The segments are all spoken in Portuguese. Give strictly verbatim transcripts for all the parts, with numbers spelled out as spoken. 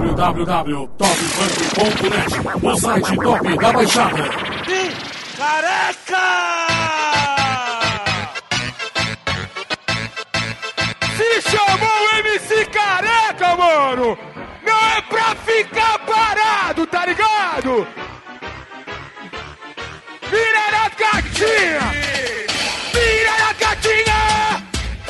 w w w ponto top funk ponto net, o site top da Baixada. Ih, careca! Se chamou o M C Careca, mano! Não é pra ficar parado, tá ligado? Vira na gatinha! Vira na gatinha!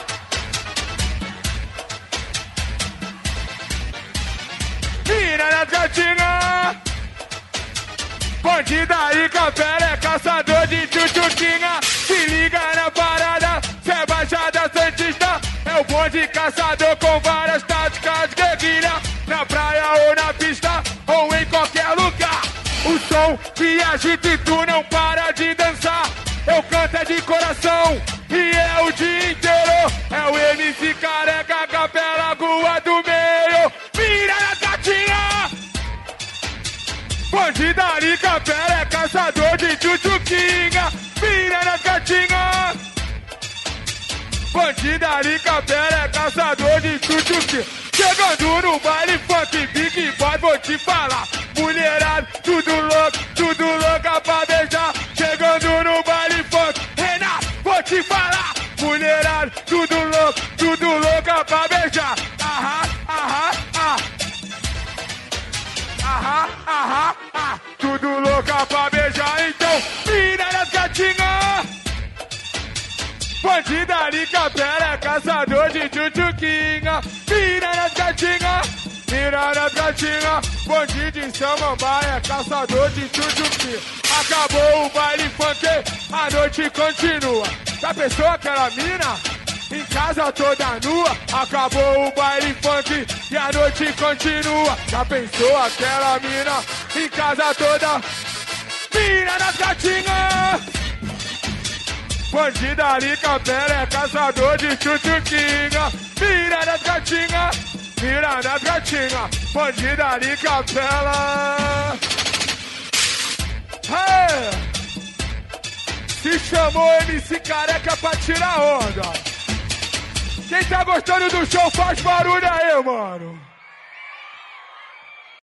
Vira na gatinha! Bandida e capela é caçador de tchutchuquinha. Se liga na parada, cê é Baixada Santista. É o bonde caçador com várias táticas de guerrilha. Na praia ou na pista, ou em qualquer lugar. O som me agita e tu não para de dançar. Eu canto é de coração e é o dia inteiro. É o M C Careca, capela, rua do meio. Vira na gatinha! Bandida e capela é caçador de tchutchuquinha. Vira na gatinha! Bandida e capela é caçador de tchutchuquinha. Chegando no baile funk, Big Boy, vou te falar. Mulherada, tudo louco, tudo louca pra beijar. Chegando no baile funk, Renato, vou te falar. Mulherada, tudo louco, tudo louca pra beijar. Ahá, ahá, ah. Ahá, ahá, ah. Tudo louca pra beijar, então vira nas gatinhas. Bandida e capela é caçador de tchutchuquinha. Vira nas gatinhas, vira nas gatinhas. Bandido em Samambaia é caçador de tchutchuquinha. Acabou o baile funk, a noite continua. Já pensou aquela mina? Em casa toda nua. Acabou o baile funk e a noite continua. Já pensou aquela mina? Em casa toda. Vira nas gatinhas. Bandida ali, capela é caçador de tchutchuquinha. Vira nas gatinhas, vira nas gatinhas. Bandida ali, capela. Hey! Se chamou M C Careca pra tirar onda. Quem tá gostando do show faz barulho aí, mano.